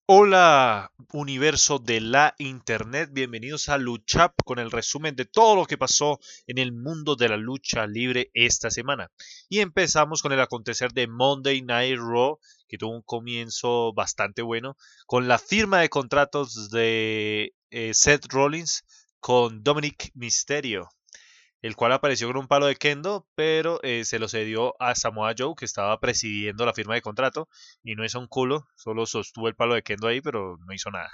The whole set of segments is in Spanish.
Hola, universo de la internet, bienvenidos a Luchap con el resumen de todo lo que pasó en el mundo de la lucha libre esta semana. Y empezamos con el acontecer de Monday Night Raw, que tuvo un comienzo bastante bueno, con la firma de contratos de Seth Rollins con Dominic Mysterio, el cual apareció con un palo de kendo, pero se lo cedió a Samoa Joe, que estaba presidiendo la firma de contrato, y no hizo un culo, solo sostuvo el palo de kendo ahí, pero no hizo nada.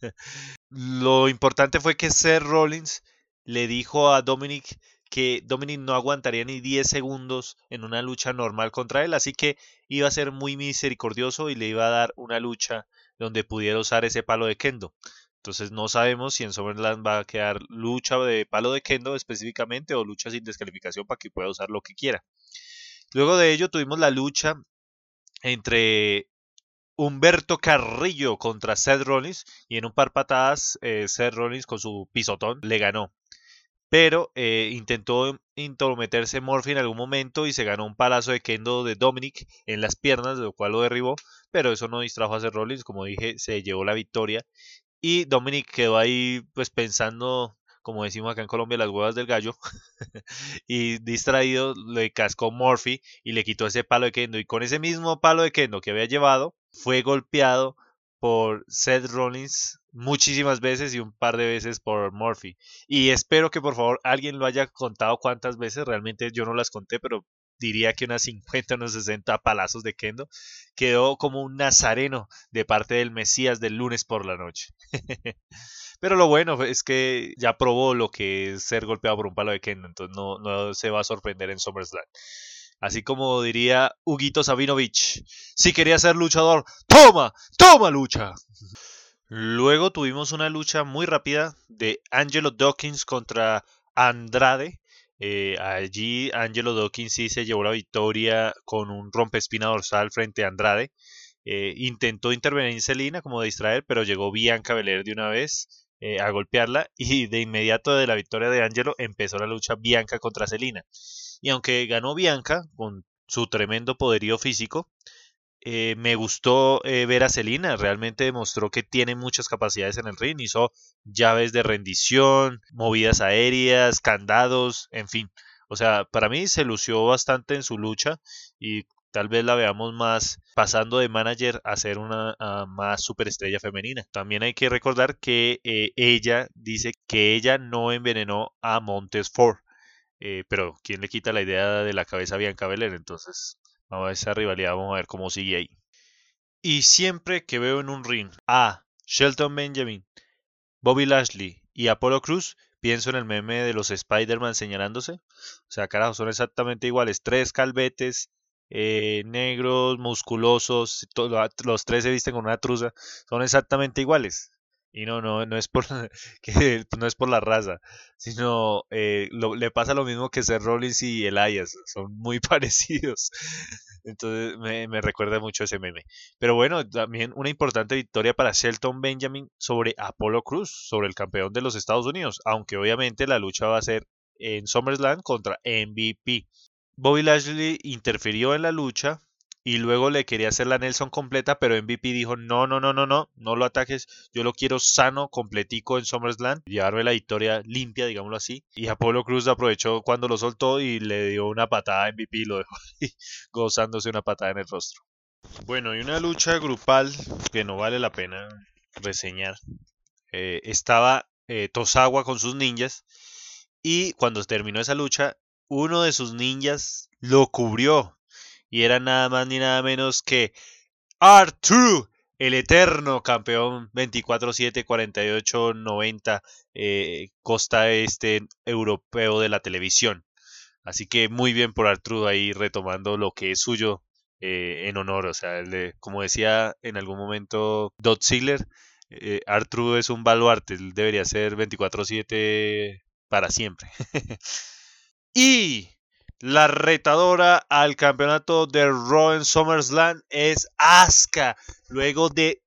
Lo importante fue que Seth Rollins le dijo a Dominic que Dominic no aguantaría ni 10 segundos en una lucha normal contra él, así que iba a ser muy misericordioso y le iba a dar una lucha donde pudiera usar ese palo de kendo. Entonces no sabemos si en Summerland va a quedar lucha de palo de kendo específicamente o lucha sin descalificación para que pueda usar lo que quiera. Luego de ello tuvimos la lucha entre Humberto Carrillo contra Seth Rollins y en un par patadas Seth Rollins con su pisotón le ganó. Pero intentó intrometerse Murphy en algún momento y se ganó un palazo de kendo de Dominic en las piernas, lo cual lo derribó, pero eso no distrajo a Seth Rollins, como dije, se llevó la victoria y Dominic quedó ahí pues pensando, como decimos acá en Colombia, las huevas del gallo y distraído le cascó Murphy y le quitó ese palo de kendo y con ese mismo palo de kendo que había llevado fue golpeado por Seth Rollins muchísimas veces y un par de veces por Murphy. Y espero que por favor alguien lo haya contado cuántas veces, realmente yo no las conté, pero diría que unas 50 o unos 60 palazos de kendo. Quedó como un nazareno de parte del Mesías del lunes por la noche. Pero lo bueno es que ya probó lo que es ser golpeado por un palo de kendo, entonces no se va a sorprender en SummerSlam. Así como diría Huguito Sabinovich, si quería ser luchador, toma lucha. Luego tuvimos una lucha muy rápida de Angelo Dawkins contra Andrade. Allí Angelo Dawkins sí se llevó la victoria con un rompespina dorsal frente a Andrade. Intentó intervenir Selina como distraer, pero llegó Bianca Belair de una vez a golpearla y de inmediato de la victoria de Angelo empezó la lucha Bianca contra Selina. Y aunque ganó Bianca con su tremendo poderío físico, me gustó ver a Selina, realmente demostró que tiene muchas capacidades en el ring, hizo llaves de rendición, movidas aéreas, candados, en fin. O sea, para mí se lució bastante en su lucha y tal vez la veamos más pasando de manager a ser una más superestrella femenina. También hay que recordar que ella dice que ella no envenenó a Montes Ford, pero ¿quién le quita la idea de la cabeza a Bianca Belair? Entonces, vamos a ver esa rivalidad, vamos a ver cómo sigue ahí. Y siempre que veo en un ring a Shelton Benjamin, Bobby Lashley y Apollo Cruz, pienso en el meme de los Spider-Man señalándose. O sea, carajo, son exactamente iguales. Tres calvetes, negros, musculosos, los tres se visten con una truza. Son exactamente iguales. Y no es por que no es por la raza, sino le pasa lo mismo que Seth Rollins y Elias, son muy parecidos. Entonces me recuerda mucho ese meme. Pero bueno, también una importante victoria para Shelton Benjamin sobre Apollo Cruz, sobre el campeón de los Estados Unidos, aunque obviamente la lucha va a ser en SummerSlam contra MVP. Bobby Lashley interfirió en la lucha y luego le quería hacer la Nelson completa, pero MVP dijo, no lo ataques, yo lo quiero sano, completico en SummerSlam, llevarme la victoria limpia, digámoslo así. Y Apollo Cruz aprovechó cuando lo soltó y le dio una patada a MVP y lo dejó ahí, gozándose una patada en el rostro. Bueno, y una lucha grupal que no vale la pena reseñar. Estaba Tosawa con sus ninjas y cuando terminó esa lucha, uno de sus ninjas lo cubrió y era nada más ni nada menos que R2, el eterno campeón 24/7, 48, 90, costa este europeo de la televisión. Así que muy bien por Artrudo ahí retomando lo que es suyo en honor. O sea, como decía en algún momento Dot Ziggler, Artrudo es un baluarte, él debería ser 24/7 para siempre. Y la retadora al campeonato de Raw en SummerSlam es Asuka, luego de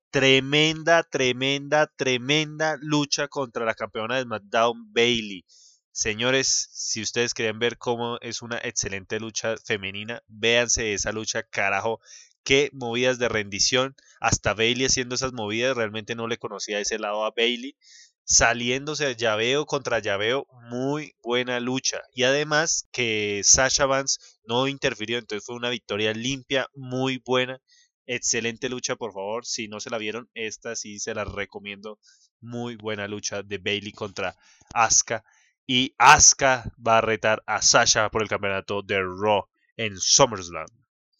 tremenda lucha contra la campeona de SmackDown, Bayley. Señores, si ustedes querían ver cómo es una excelente lucha femenina, véanse esa lucha, carajo. qué movidas de rendición. Hasta Bayley haciendo esas movidas, realmente no le conocía ese lado a Bayley. Saliéndose llaveo contra llaveo, muy buena lucha. Y además que Sasha Banks no interfirió, entonces fue una victoria limpia, muy buena. Excelente lucha, por favor. Si no se la vieron, esta sí se la recomiendo. Muy buena lucha de Bayley contra Asuka. Y Asuka va a retar a Sasha por el campeonato de Raw en SummerSlam.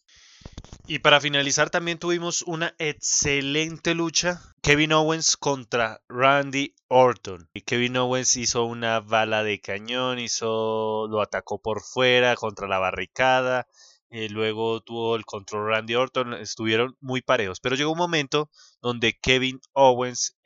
Y para finalizar también tuvimos una excelente lucha. Kevin Owens contra Randy Orton. Y Kevin Owens hizo una bala de cañón, lo atacó por fuera contra la barricada. Luego tuvo el control Randy Orton. Estuvieron muy parejos. Pero llegó un momento donde Kevin Owens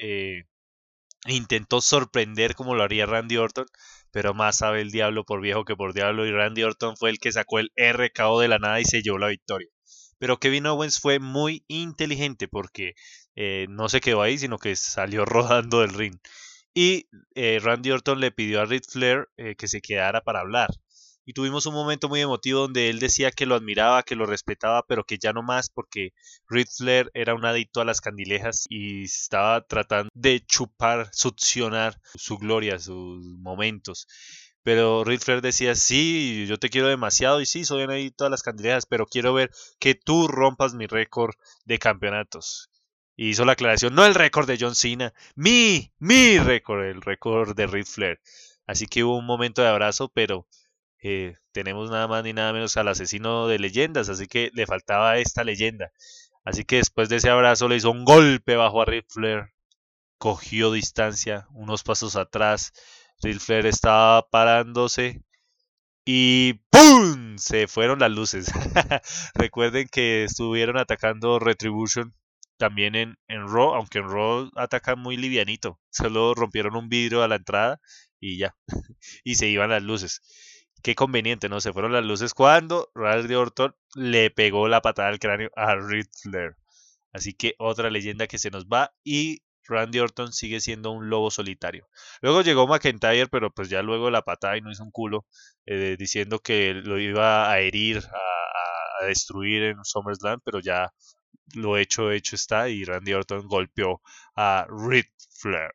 intentó sorprender como lo haría Randy Orton. Pero más sabe el diablo por viejo que por diablo. Y Randy Orton fue el que sacó el RKO de la nada y se llevó la victoria. Pero Kevin Owens fue muy inteligente porque no se quedó ahí, sino que salió rodando del ring. Y Randy Orton le pidió a Ric Flair que se quedara para hablar. Y tuvimos un momento muy emotivo donde él decía que lo admiraba, que lo respetaba, pero que ya no más porque Ric Flair era un adicto a las candilejas y estaba tratando de chupar, succionar su gloria, sus momentos. Pero Ric Flair decía, sí, yo te quiero demasiado y sí, soy ahí todas las candidatas, pero quiero ver que tú rompas mi récord de campeonatos. Y hizo la aclaración, no el récord de John Cena, mi récord, el récord de Ric Flair. Así que hubo un momento de abrazo, pero tenemos nada más ni nada menos al asesino de leyendas, así que le faltaba esta leyenda. Así que después de ese abrazo le hizo un golpe bajo a Ric Flair, cogió distancia, unos pasos atrás. Ric Flair estaba parándose y ¡pum! Se fueron las luces. Recuerden que estuvieron atacando Retribution también en Raw, aunque en Raw atacan muy livianito. Solo rompieron un vidrio a la entrada y ya. Y se iban las luces. Qué conveniente, ¿no? Se fueron las luces cuando Randy Orton le pegó la patada al cráneo a Ric Flair. Así que otra leyenda que se nos va y Randy Orton sigue siendo un lobo solitario. Luego llegó McIntyre, pero pues ya luego la patada y no hizo un culo, diciendo que lo iba a herir, a destruir en SummerSlam, pero ya lo hecho está y Randy Orton golpeó a Ric Flair.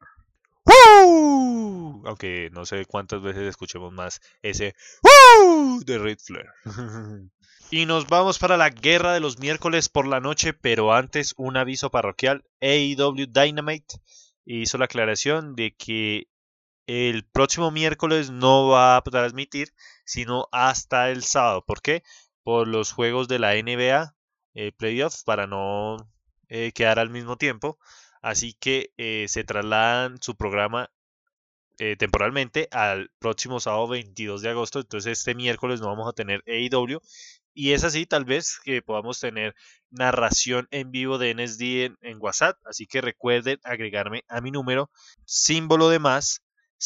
¡Woo! Aunque no sé cuántas veces escuchemos más ese ¡Woo! De Ric Flair. Y nos vamos para la guerra de los miércoles por la noche, pero antes un aviso parroquial. AEW Dynamite hizo la aclaración de que el próximo miércoles no va a transmitir, sino hasta el sábado. ¿Por qué? Por los juegos de la NBA playoff para no quedar al mismo tiempo. Así que se trasladan su programa temporalmente al próximo sábado 22 de agosto. Entonces este miércoles no vamos a tener AEW. Y es así tal vez que podamos tener narración en vivo de NSD en WhatsApp. Así que recuerden agregarme a mi número símbolo de más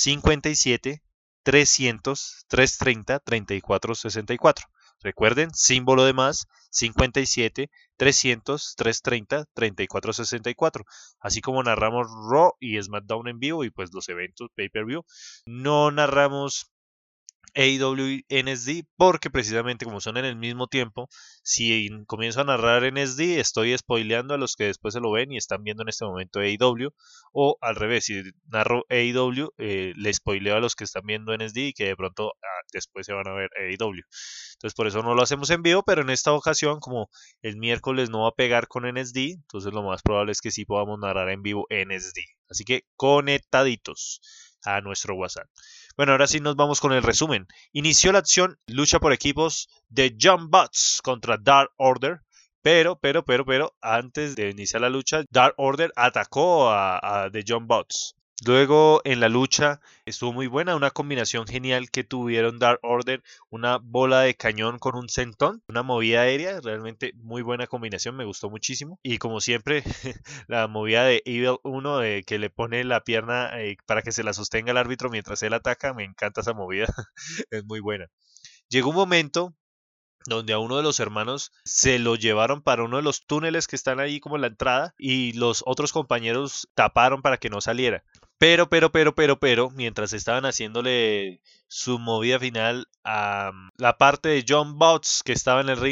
57 300 330 3464. Recuerden, símbolo de más 57 300 330 3464. Así como narramos Raw y SmackDown en vivo y pues los eventos pay-per-view. No narramos AEW y NSD porque precisamente como son en el mismo tiempo, si comienzo a narrar NSD estoy spoileando a los que después se lo ven y están viendo en este momento AEW, o al revés, si narro AEW le spoileo a los que están viendo NSD y que de pronto después se van a ver AEW. Entonces por eso no lo hacemos en vivo, pero en esta ocasión como el miércoles no va a pegar con NSD, entonces lo más probable es que sí podamos narrar en vivo NSD. Así que conectaditos a nuestro WhatsApp. Bueno, ahora sí nos vamos con el resumen. Inició la acción, lucha por equipos de John Butts contra Dark Order. Pero, antes de iniciar la lucha, Dark Order atacó a The John Butts. Luego en la lucha estuvo muy buena, una combinación genial que tuvieron Dark Order, una bola de cañón con un sentón, una movida aérea, realmente muy buena combinación, me gustó muchísimo. Y como siempre, la movida de Evil 1 que le pone la pierna para que se la sostenga el árbitro mientras él ataca, me encanta esa movida, es muy buena. Llegó un momento donde a uno de los hermanos se lo llevaron para uno de los túneles que están ahí como en la entrada y los otros compañeros taparon para que no saliera. Pero, mientras estaban haciéndole su movida final a la parte de John Butts que estaba en el ring,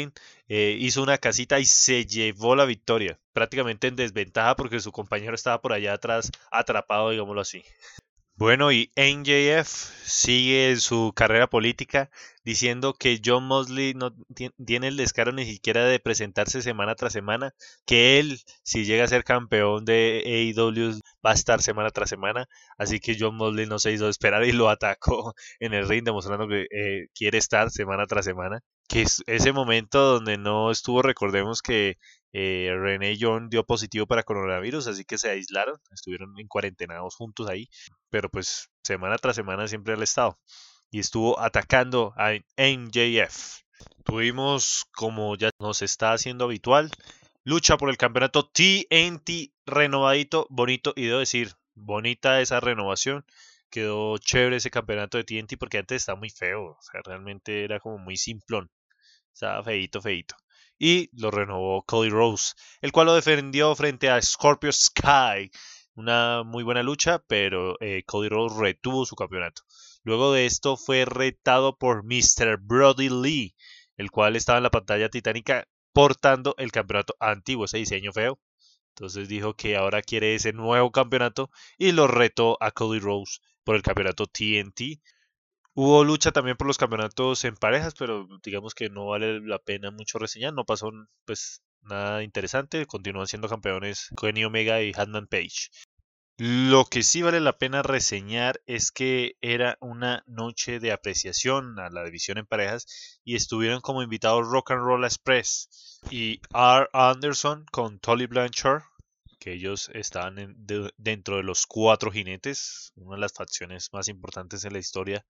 hizo una casita y se llevó la victoria, prácticamente en desventaja porque su compañero estaba por allá atrás atrapado, digámoslo así. Bueno, y MJF sigue en su carrera política diciendo que John Mosley no tiene el descaro ni siquiera de presentarse semana tras semana, que él, si llega a ser campeón de AEW, va a estar semana tras semana, así que John Mosley no se hizo esperar y lo atacó en el ring, demostrando que quiere estar semana tras semana. Que es ese momento donde no estuvo, recordemos que Renee Young dio positivo para coronavirus, así que se aislaron, estuvieron en cuarentenados juntos ahí, pero pues semana tras semana siempre al estado y estuvo atacando a MJF. Tuvimos, como ya nos está haciendo habitual, lucha por el campeonato TNT renovadito, bonito, y debo decir, bonita esa renovación. Quedó chévere ese campeonato de TNT porque antes estaba muy feo, o sea, realmente era como muy simplón, estaba feito, feito. Y lo renovó Cody Rhodes, el cual lo defendió frente a Scorpio Sky. Una muy buena lucha, pero Cody Rhodes retuvo su campeonato. Luego de esto fue retado por Mr. Brody Lee, el cual estaba en la pantalla titánica portando el campeonato antiguo, ese diseño feo. Entonces dijo que ahora quiere ese nuevo campeonato y lo retó a Cody Rhodes por el campeonato TNT. Hubo lucha también por los campeonatos en parejas, pero digamos que no vale la pena mucho reseñar. No pasó pues nada interesante. Continúan siendo campeones Kenny Omega y Hangman Page. Lo que sí vale la pena reseñar es que era una noche de apreciación a la división en parejas y estuvieron como invitados Rock and Roll Express y R. Anderson con Tully Blanchard, que ellos estaban dentro de los 4 jinetes, una de las facciones más importantes en la historia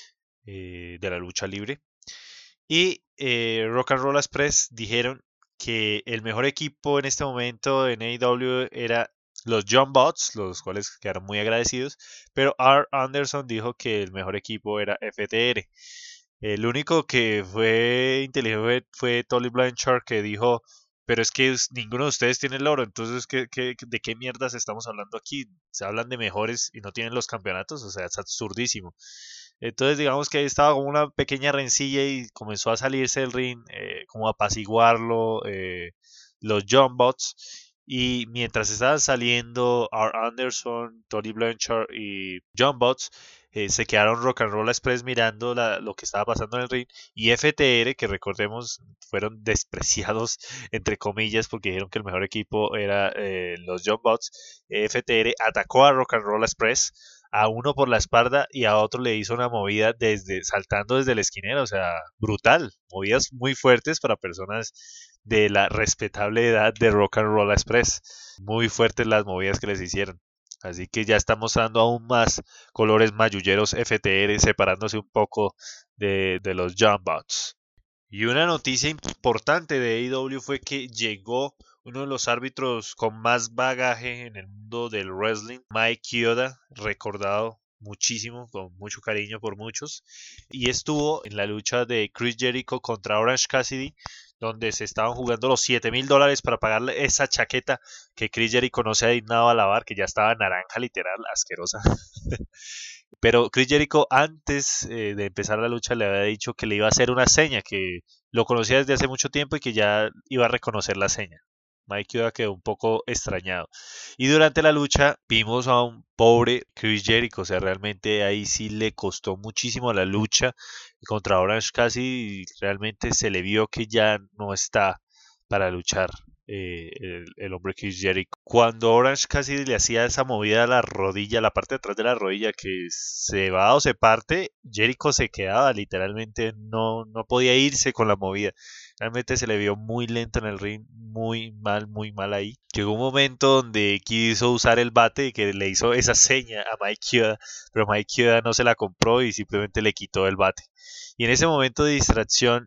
de la lucha libre. Y Rock and Roll Express dijeron que el mejor equipo en este momento en AEW era los John Bots, los cuales quedaron muy agradecidos, pero R. Anderson dijo que el mejor equipo era FTR. El único que fue inteligente fue Tully Blanchard, que dijo, pero es que ninguno de ustedes tiene el oro, entonces de qué mierdas estamos hablando aquí? Se hablan de mejores y no tienen los campeonatos, o sea, es absurdísimo. Entonces digamos que ahí estaba como una pequeña rencilla y comenzó a salirse del ring, como a apaciguarlo los John Bots. Y mientras estaban saliendo R. Anderson, Tony Blanchard y John Bots, se quedaron Rock and Roll Express mirando lo que estaba pasando en el ring. Y FTR, que recordemos, fueron despreciados, entre comillas, porque dijeron que el mejor equipo era los John Bots. FTR atacó a Rock and Roll Express, a uno por la espalda y a otro le hizo una movida saltando desde la esquinera, o sea, brutal, movidas muy fuertes para personas de la respetable edad de Rock and Roll Express, muy fuertes las movidas que les hicieron. Así que ya está mostrando aún más colores mayulleros FTR, separándose un poco de los Jumbots. Y una noticia importante de AEW fue que llegó uno de los árbitros con más bagaje en el mundo del wrestling, Mike Chioda, recordado muchísimo, con mucho cariño por muchos, y estuvo en la lucha de Chris Jericho contra Orange Cassidy, donde se estaban jugando los $7,000 para pagarle esa chaqueta que Chris Jericho no se ha dignado a lavar, que ya estaba naranja literal, asquerosa. Pero Chris Jericho antes de empezar la lucha le había dicho que le iba a hacer una seña, que lo conocía desde hace mucho tiempo y que ya iba a reconocer la seña. Mike Yoda quedó un poco extrañado. Y durante la lucha vimos a un pobre Chris Jericho, o sea, realmente ahí sí le costó muchísimo la lucha contra Orange Cassidy, realmente se le vio que ya no está para luchar el hombre Chris Jericho. Cuando Orange Cassidy le hacía esa movida a la rodilla, la parte de atrás de la rodilla que se va o se parte, Jericho se quedaba, literalmente no podía irse con la movida. Realmente se le vio muy lento en el ring, muy mal ahí. Llegó un momento donde quiso usar el bate y que le hizo esa seña a Mike Chioda, pero Mike Chioda no se la compró y simplemente le quitó el bate. Y en ese momento de distracción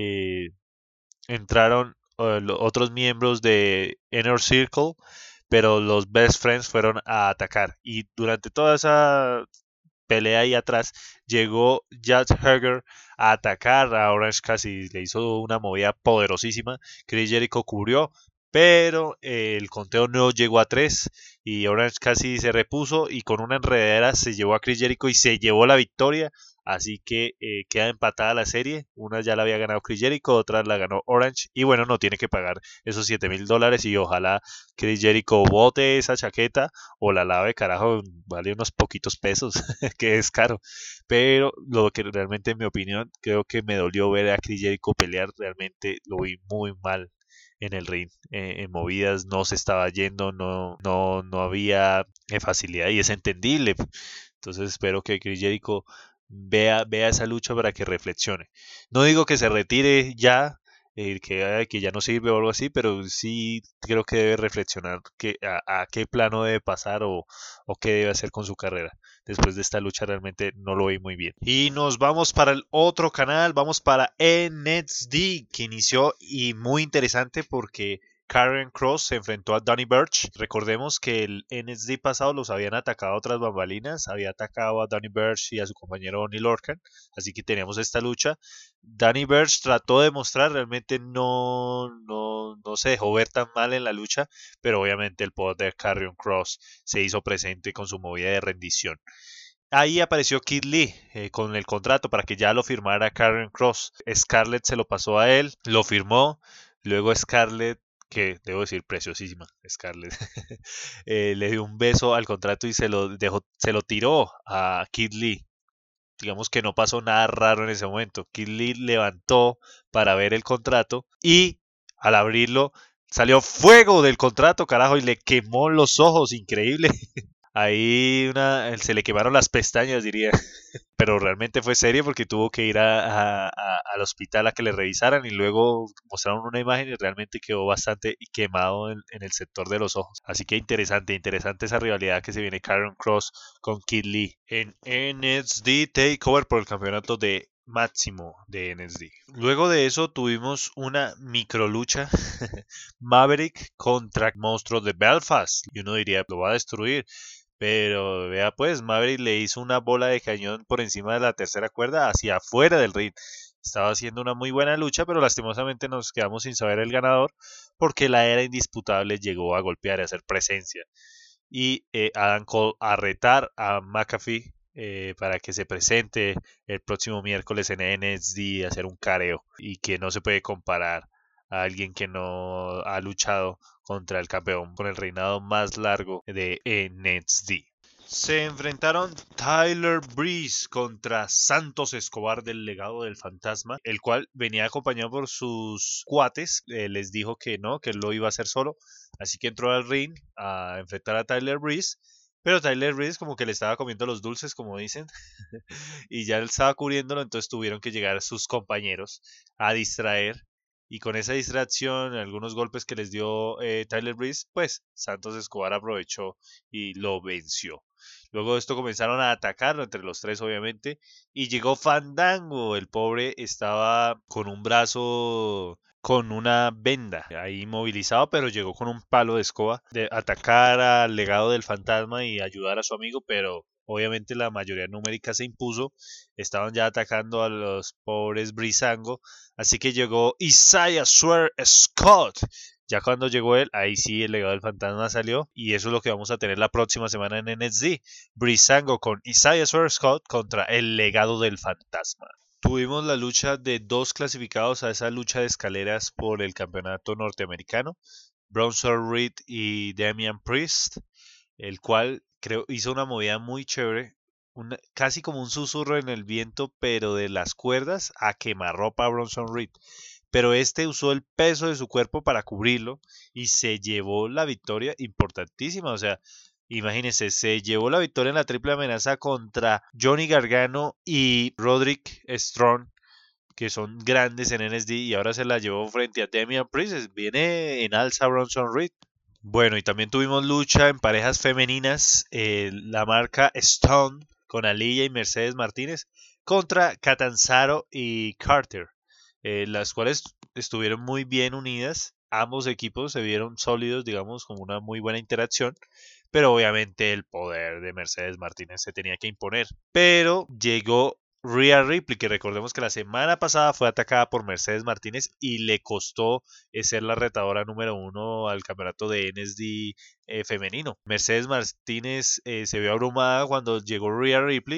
entraron otros miembros de Inner Circle, pero los Best Friends fueron a atacar. Y durante toda esa pelea ahí atrás, llegó Judge Hager a atacar a Orange Cassidy, le hizo una movida poderosísima. Chris Jericho cubrió, pero el conteo no llegó a 3 y Orange Cassidy se repuso y con una enredadera se llevó a Chris Jericho y se llevó la victoria así que queda empatada la serie. Una ya la había ganado Chris Jericho, otra la ganó Orange, y bueno, no tiene que pagar esos $7,000 y ojalá Chris Jericho bote esa chaqueta o la lave, carajo, vale unos poquitos pesos, que es caro. Pero lo que realmente, en mi opinión, creo que me dolió ver a Chris Jericho pelear, realmente lo vi muy mal en el ring, en movidas no se estaba yendo, no había facilidad y es entendible. Entonces espero que Chris Jericho vea esa lucha para que reflexione. No digo que se retire ya, que ya no sirve o algo así, pero sí creo que debe reflexionar a qué plano debe pasar o qué debe hacer con su carrera. Después de esta lucha realmente no lo vi muy bien. Y nos vamos para el otro canal, vamos para NXT, que inició y muy interesante porque Karrion Kross se enfrentó a Danny Burch. Recordemos que el NXT pasado los habían atacado a otras bambalinas, había atacado a Danny Burch y a su compañero Oney Lorcan, así que teníamos esta lucha. Danny Burch trató de mostrar, realmente no se dejó ver tan mal en la lucha, pero obviamente el poder de Karrion Kross se hizo presente con su movida de rendición. Ahí apareció Kid Lee con el contrato para que ya lo firmara Karrion Kross. Scarlett se lo pasó a él, lo firmó. Luego Scarlett, que debo decir preciosísima, Scarlett, le dio un beso al contrato y se lo tiró a Kid Lee. Digamos que no pasó nada raro en ese momento. Kid Lee levantó para ver el contrato y al abrirlo salió fuego del contrato, carajo, y le quemó los ojos, increíble. Ahí se le quemaron las pestañas, diría. Pero realmente fue serio porque tuvo que ir al hospital a que le revisaran y luego mostraron una imagen y realmente quedó bastante quemado en el sector de los ojos. Así que interesante esa rivalidad que se viene Karrion Kross con Kid Lee en NXT TakeOver por el campeonato de máximo de NXT. Luego de eso tuvimos una micro lucha Maverick contra Monstruo de Belfast y uno diría lo va a destruir. Pero vea pues, Maverick le hizo una bola de cañón por encima de la tercera cuerda hacia afuera del ring. Estaba haciendo una muy buena lucha, pero lastimosamente nos quedamos sin saber el ganador porque la era indisputable llegó a golpear y a hacer presencia. Y Adam Cole a retar a McAfee para que se presente el próximo miércoles en NXT a hacer un careo y que no se puede comparar a alguien que no ha luchado contra el campeón con el reinado más largo de NXT. Se enfrentaron Tyler Breeze contra Santos Escobar del Legado del Fantasma, el cual venía acompañado por sus cuates. Les dijo que no, que él lo iba a hacer solo, así que entró al ring a enfrentar a Tyler Breeze. Pero Tyler Breeze como que le estaba comiendo los dulces, como dicen, y ya él estaba cubriéndolo, entonces tuvieron que llegar sus compañeros a distraer. Y con esa distracción, algunos golpes que les dio Tyler Breeze, pues Santos Escobar aprovechó y lo venció. Luego de esto comenzaron a atacarlo entre los tres, obviamente, y llegó Fandango. El pobre estaba con un brazo con una venda ahí inmovilizado, pero llegó con un palo de escoba de atacar al legado del fantasma y ayudar a su amigo, pero obviamente la mayoría numérica se impuso. Estaban ya atacando a los pobres Brisango, así que llegó Isaiah Swerve Scott. Ya cuando llegó él, ahí sí el legado del fantasma salió. Y eso es lo que vamos a tener la próxima semana en NXT. Brisango con Isaiah Swerve Scott contra el legado del fantasma. Tuvimos la lucha de dos clasificados a esa lucha de escaleras por el campeonato norteamericano. Bronson Reed y Damian Priest. El cual creo hizo una movida muy chévere. Casi como un susurro en el viento, pero de las cuerdas a quemarropa a Bronson Reed, pero este usó el peso de su cuerpo para cubrirlo y se llevó la victoria importantísima. O sea, imagínense, se llevó la victoria en la triple amenaza contra Johnny Gargano y Roderick Strong, que son grandes en NXT, y ahora se la llevó frente a Damian Priest. Viene en alza Bronson Reed. Bueno, y también tuvimos lucha en parejas femeninas, la marca Stone con Aliyah y Mercedes Martínez contra Catanzaro y Carter, las cuales estuvieron muy bien unidas. Ambos equipos se vieron sólidos, digamos, con una muy buena interacción, pero obviamente el poder de Mercedes Martínez se tenía que imponer. Pero llegó Rhea Ripley, que recordemos que la semana pasada fue atacada por Mercedes Martínez y le costó ser la retadora número 1 al campeonato de NXT femenino. Mercedes Martínez se vio abrumada cuando llegó Rhea Ripley,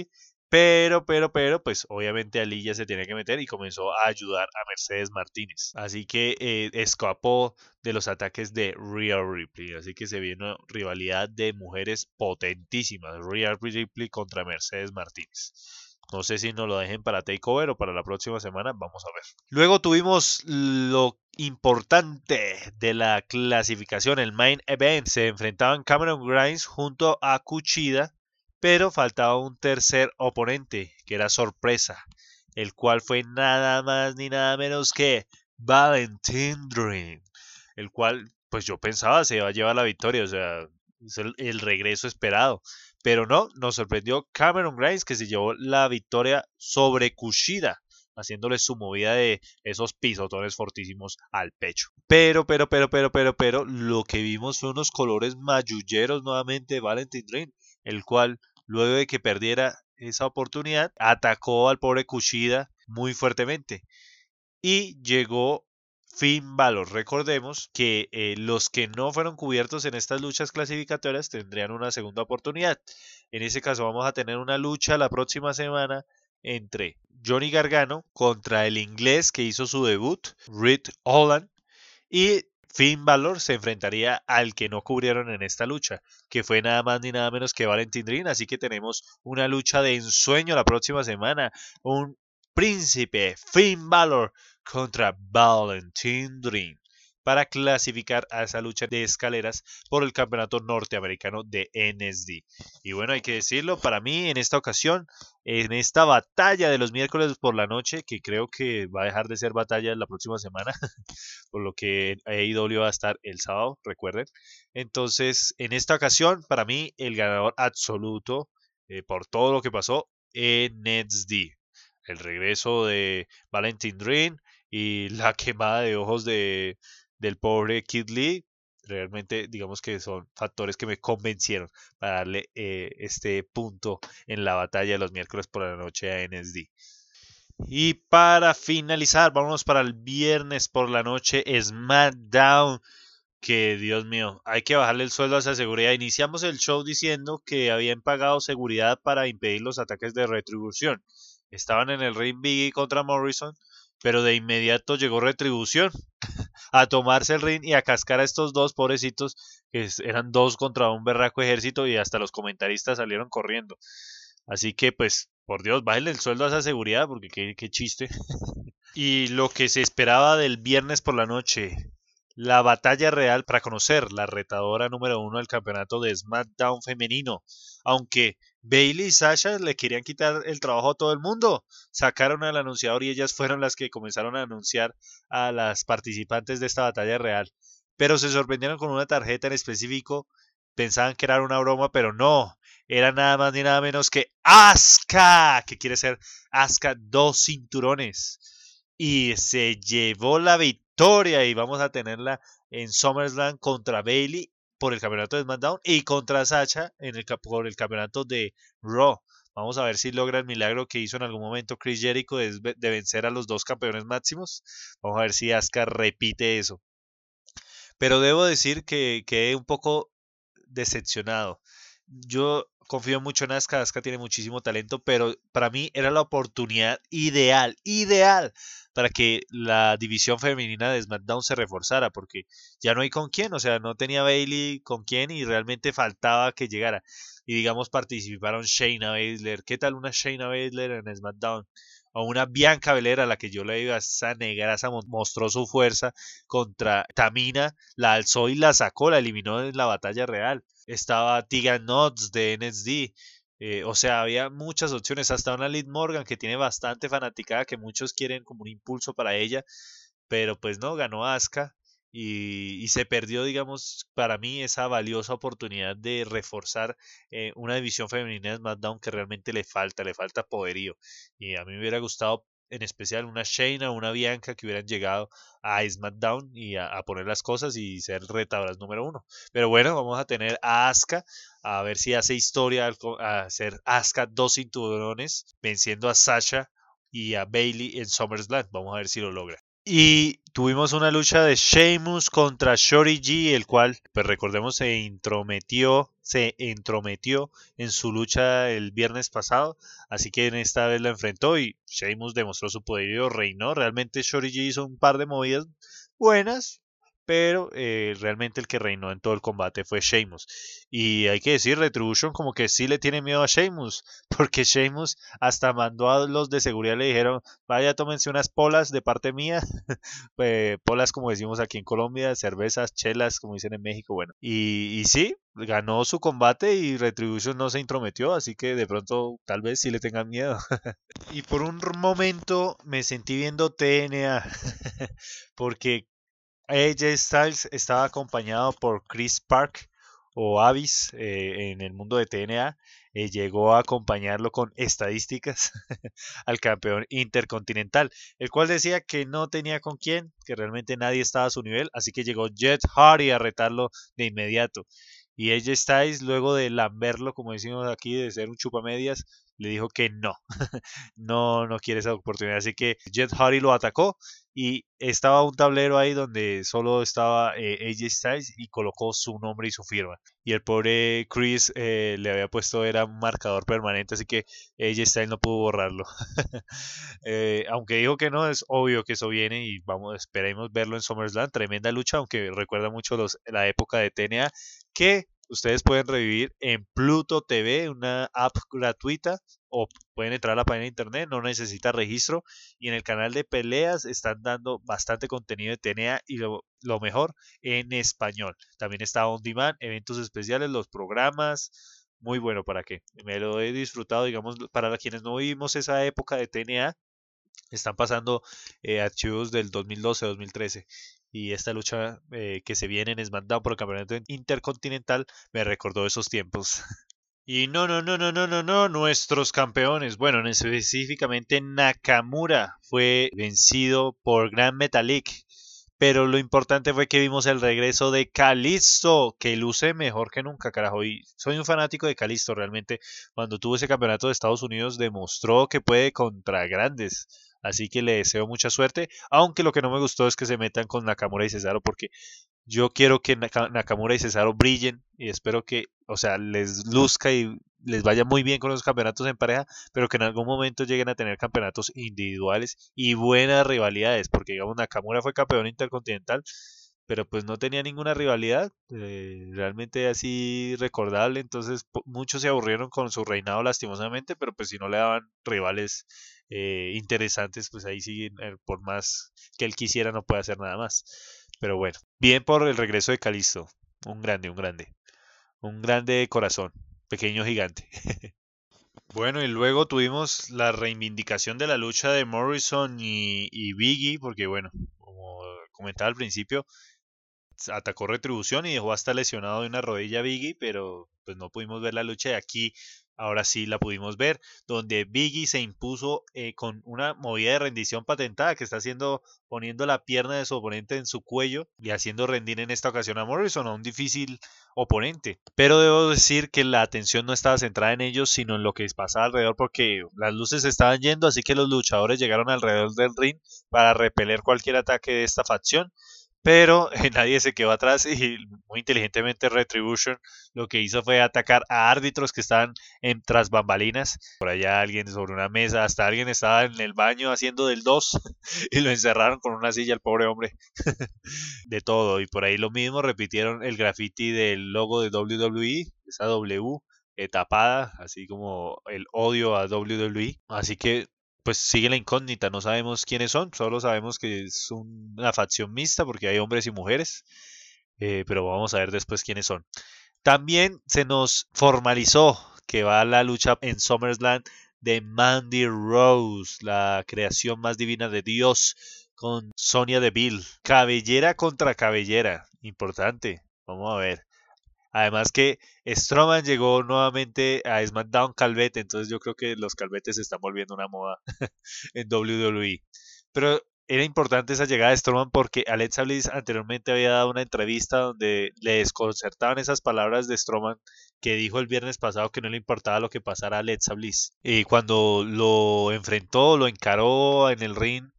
Pero, pues obviamente Ali ya se tenía que meter y comenzó a ayudar a Mercedes Martínez. Así que escapó de los ataques de Rhea Ripley. Así que se viene una rivalidad de mujeres potentísimas. Rhea Ripley contra Mercedes Martínez. No sé si nos lo dejen para Takeover o para la próxima semana, vamos a ver. Luego tuvimos lo importante de la clasificación, el main event. Se enfrentaban Cameron Grimes junto a Kushida, pero faltaba un tercer oponente, que era sorpresa, el cual fue nada más ni nada menos que Valentin Dream, el cual pues yo pensaba se iba a llevar la victoria, o sea, es el regreso esperado. Pero no, nos sorprendió Cameron Grimes, que se llevó la victoria sobre Kushida, haciéndole su movida de esos pisotones fortísimos al pecho. Pero, lo que vimos fue unos colores mayulleros nuevamente de Valentin Dream, el cual, luego de que perdiera esa oportunidad, atacó al pobre Kushida muy fuertemente. Y llegó Finn Balor. Recordemos que los que no fueron cubiertos en estas luchas clasificatorias tendrían una segunda oportunidad. En ese caso vamos a tener una lucha la próxima semana entre Johnny Gargano contra el inglés que hizo su debut, Reed Holland, y Finn Balor se enfrentaría al que no cubrieron en esta lucha, que fue nada más ni nada menos que Valentin Dream. Así que tenemos una lucha de ensueño la próxima semana. Un príncipe Finn Balor contra Valentin Dream para clasificar a esa lucha de escaleras por el campeonato norteamericano de NXT. Y bueno, hay que decirlo, para mí en esta ocasión, en esta batalla de los miércoles por la noche, que creo que va a dejar de ser batalla la próxima semana, por lo que AEW va a estar el sábado, recuerden. Entonces, en esta ocasión, para mí, el ganador absoluto por todo lo que pasó en NXT. El regreso de Valentin Dream y la quemada de ojos del pobre Kid Lee, realmente digamos que son factores que me convencieron para darle este punto en la batalla de los miércoles por la noche a NXT. Y para finalizar, vámonos para el viernes por la noche, SmackDown. Que Dios mío, hay que bajarle el sueldo a esa seguridad. Iniciamos el show diciendo que habían pagado seguridad para impedir los ataques de Retribución. Estaban en el ring Biggie contra Morrison, pero de inmediato llegó Retribución a tomarse el ring y a cascar a estos dos pobrecitos, que eran dos contra un berraco ejército, y hasta los comentaristas salieron corriendo. Así que pues, por Dios, bájenle el sueldo a esa seguridad, porque qué chiste. Y lo que se esperaba del viernes por la noche, la batalla real para conocer la retadora número 1 del campeonato de SmackDown femenino. Aunque Bayley y Sasha le querían quitar el trabajo a todo el mundo, sacaron al anunciador y ellas fueron las que comenzaron a anunciar a las participantes de esta batalla real. Pero se sorprendieron con una tarjeta en específico, pensaban que era una broma, pero no, era nada más ni nada menos que Asuka, que quiere ser Asuka 2 cinturones. Y se llevó la victoria y vamos a tenerla en SummerSlam contra Bayley por el campeonato de SmackDown y contra Sacha por el campeonato de Raw. Vamos a ver si logra el milagro que hizo en algún momento Chris Jericho de vencer a los dos campeones máximos. Vamos a ver si Asuka repite eso. Pero debo decir que quedé un poco decepcionado. Yo confío mucho en Asuka. Asuka tiene muchísimo talento, pero para mí era la oportunidad ideal para que la división femenina de SmackDown se reforzara, porque ya no hay con quién, o sea, no tenía Bayley con quién y realmente faltaba que llegara. Y digamos, participaron Shayna Baszler. ¿Qué tal una Shayna Baszler en SmackDown? O una Bianca Belair a la que yo le iba, esa negraza mostró su fuerza contra Tamina, la alzó y la sacó, la eliminó en la batalla real. Estaba Tegan Nox de NXT. O sea, había muchas opciones, hasta una Liv Morgan que tiene bastante fanaticada, que muchos quieren como un impulso para ella, pero pues no, ganó Asuka y se perdió, digamos, para mí esa valiosa oportunidad de reforzar una división femenina de SmackDown que realmente le falta poderío. Y a mí me hubiera gustado en especial una Shayna o una Bianca que hubieran llegado a SmackDown y a poner las cosas y ser retadoras número 1. Pero bueno, vamos a tener a Asuka, a ver si hace historia a hacer Asuka 2 cinturones, venciendo a Sasha y a Bayley en SummerSlam. Vamos a ver si lo logra. Y tuvimos una lucha de Sheamus contra Shorty G, el cual, pues recordemos, se entrometió en su lucha el viernes pasado, así que en esta vez la enfrentó y Sheamus demostró su poderío, reinó. Realmente Shorty G hizo un par de movidas buenas, pero realmente el que reinó en todo el combate fue Sheamus. Y hay que decir, Retribution como que sí le tiene miedo a Sheamus, porque Sheamus hasta mandó a los de seguridad, le dijeron, vaya, tómense unas polas de parte mía, polas como decimos aquí en Colombia, cervezas, chelas, como dicen en México, bueno. Y sí, ganó su combate y Retribution no se intrometió, así que de pronto tal vez sí le tengan miedo. Y por un momento me sentí viendo TNA, porque AJ Styles estaba acompañado por Chris Park o Avis en el mundo de TNA. Llegó a acompañarlo con estadísticas al campeón intercontinental, el cual decía que no tenía con quién, que realmente nadie estaba a su nivel, así que llegó Jeff Hardy a retarlo de inmediato. Y AJ Styles, luego de lamberlo, como decimos aquí, de ser un chupamedias, le dijo que no, no quiere esa oportunidad. Así que Jeff Hardy lo atacó y estaba un tablero ahí donde solo estaba AJ Styles y colocó su nombre y su firma. Y el pobre Chris le había puesto, era un marcador permanente, así que AJ Styles no pudo borrarlo. Aunque dijo que no, es obvio que eso viene y vamos, esperemos verlo en SummerSlam. Tremenda lucha, aunque recuerda mucho la época de TNA, que ustedes pueden revivir en Pluto TV, una app gratuita, o pueden entrar a la página de internet, no necesita registro, y en el canal de peleas están dando bastante contenido de TNA y lo mejor en español. También está On Demand, eventos especiales, los programas, muy bueno para qué. Me lo he disfrutado, digamos, para quienes no vivimos esa época de TNA, están pasando archivos del 2012-2013 y esta lucha que se viene en SmackDown por el campeonato intercontinental me recordó esos tiempos. Y no, nuestros campeones. Bueno, específicamente Nakamura fue vencido por Gran Metalik. Pero lo importante fue que vimos el regreso de Kalisto, que luce mejor que nunca, carajo. Y soy un fanático de Kalisto, realmente. Cuando tuvo ese campeonato de Estados Unidos, demostró que puede contra grandes. Así que le deseo mucha suerte. Aunque lo que no me gustó es que se metan con Nakamura y Cesaro, porque yo quiero que Nakamura y Cesaro brillen y espero que, o sea, les luzca y les vaya muy bien con los campeonatos en pareja, pero que en algún momento lleguen a tener campeonatos individuales y buenas rivalidades, porque digamos Nakamura fue campeón intercontinental, pero pues no tenía ninguna rivalidad realmente así recordable, entonces muchos se aburrieron con su reinado lastimosamente, pero pues si no le daban rivales interesantes, pues ahí sí, por más que él quisiera, no puede hacer nada más. Pero bueno, bien por el regreso de Calisto. Un grande, un grande. Un grande de corazón. Pequeño gigante. Bueno, y luego tuvimos la reivindicación de la lucha de Morrison y Biggie, porque bueno, como comentaba al principio, atacó Retribución y dejó hasta lesionado de una rodilla a Biggie, pero pues no pudimos ver la lucha de aquí. Ahora sí la pudimos ver, donde Biggie se impuso con una movida de rendición patentada que está haciendo, poniendo la pierna de su oponente en su cuello y haciendo rendir en esta ocasión a Morrison, a un difícil oponente. Pero debo decir que la atención no estaba centrada en ellos, sino en lo que pasaba alrededor, porque las luces se estaban yendo, así que los luchadores llegaron alrededor del ring para repeler cualquier ataque de esta facción, pero nadie se quedó atrás y muy inteligentemente Retribution lo que hizo fue atacar a árbitros que estaban en tras bambalinas. Por allá alguien sobre una mesa, hasta alguien estaba en el baño haciendo del 2 y lo encerraron con una silla al pobre hombre. De todo, y por ahí lo mismo repitieron el graffiti del logo de WWE, esa W tapada, así como el odio a WWE. Así que pues sigue la incógnita, no sabemos quiénes son, solo sabemos que es una facción mixta porque hay hombres y mujeres, pero vamos a ver después quiénes son. También se nos formalizó que va la lucha en SummerSlam de Mandy Rose, la creación más divina de Dios, con Sonya Deville. Cabellera contra cabellera, importante, vamos a ver. Además que Strowman llegó nuevamente a SmackDown calvete, entonces yo creo que los calvetes se están volviendo una moda en WWE. Pero era importante esa llegada de Strowman porque Alexa Bliss anteriormente había dado una entrevista donde le desconcertaban esas palabras de Strowman que dijo el viernes pasado que no le importaba lo que pasara a Alexa Bliss. Y cuando lo enfrentó, lo encaró en el ring,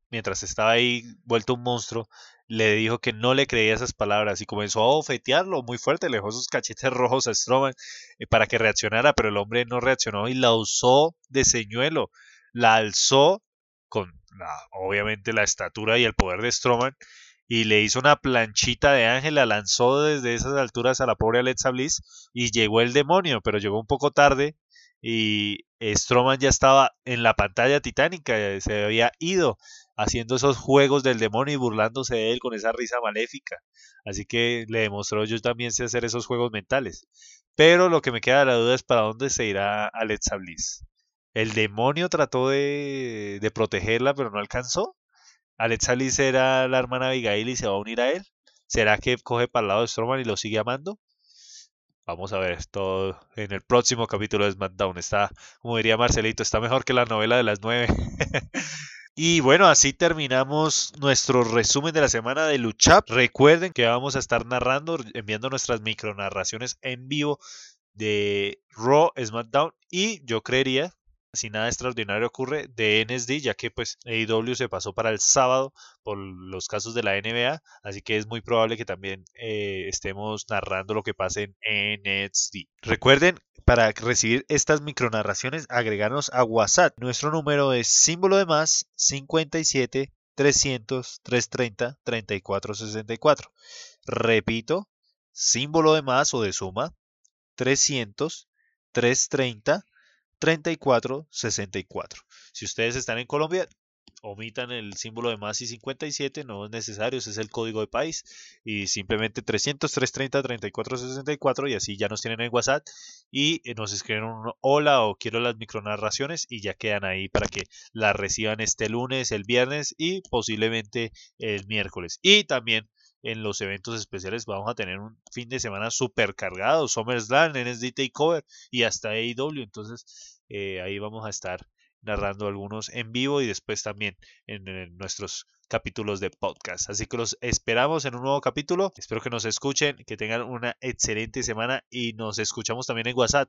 mientras estaba ahí vuelto un monstruo, le dijo que no le creía esas palabras y comenzó a bofetearlo muy fuerte, le dejó sus cachetes rojos a Strowman para que reaccionara, pero el hombre no reaccionó y la usó de señuelo, la alzó con obviamente la estatura y el poder de Strowman y le hizo una planchita de ángel, la lanzó desde esas alturas a la pobre Alexa Bliss y llegó el demonio, pero llegó un poco tarde y Strowman ya estaba en la pantalla titánica, se había ido haciendo esos juegos del demonio y burlándose de él con esa risa maléfica. Así que le demostró yo también sé hacer esos juegos mentales. Pero lo que me queda la duda es para dónde se irá Alexa Bliss. El demonio trató de protegerla, pero no alcanzó. Alexa Bliss era la hermana Abigail y se va a unir a él. ¿Será que coge para el lado de Strowman y lo sigue amando? Vamos a ver esto en el próximo capítulo de SmackDown. Está, como diría Marcelito, está mejor que la novela de las 9. Y bueno, así terminamos nuestro resumen de la semana de Luchap. Recuerden que vamos a estar narrando, enviando nuestras micronarraciones en vivo de Raw, SmackDown y yo creería, si nada extraordinario ocurre, de NXT, ya que pues AEW se pasó para el sábado por los casos de la NBA, así que es muy probable que también estemos narrando lo que pase en NXT. Recuerden, para recibir estas micronarraciones, agregarnos a WhatsApp. Nuestro número es símbolo de más 57 300 330 3464. Repito, símbolo de más o de suma 300 330 3464. Si ustedes están en Colombia, omitan el símbolo de más y 57, no es necesario, ese es el código de país. Y simplemente 300 330 3464 y así ya nos tienen en WhatsApp y nos escriben un hola o quiero las micronarraciones y ya quedan ahí para que las reciban este lunes, el viernes y posiblemente el miércoles. Y también en los eventos especiales vamos a tener un fin de semana super cargado, SummerSlam, NXT TakeOver y hasta AEW, entonces ahí vamos a estar narrando algunos en vivo y después también en nuestros capítulos de podcast. Así que los esperamos en un nuevo capítulo. Espero que nos escuchen, que tengan una excelente semana y nos escuchamos también en WhatsApp.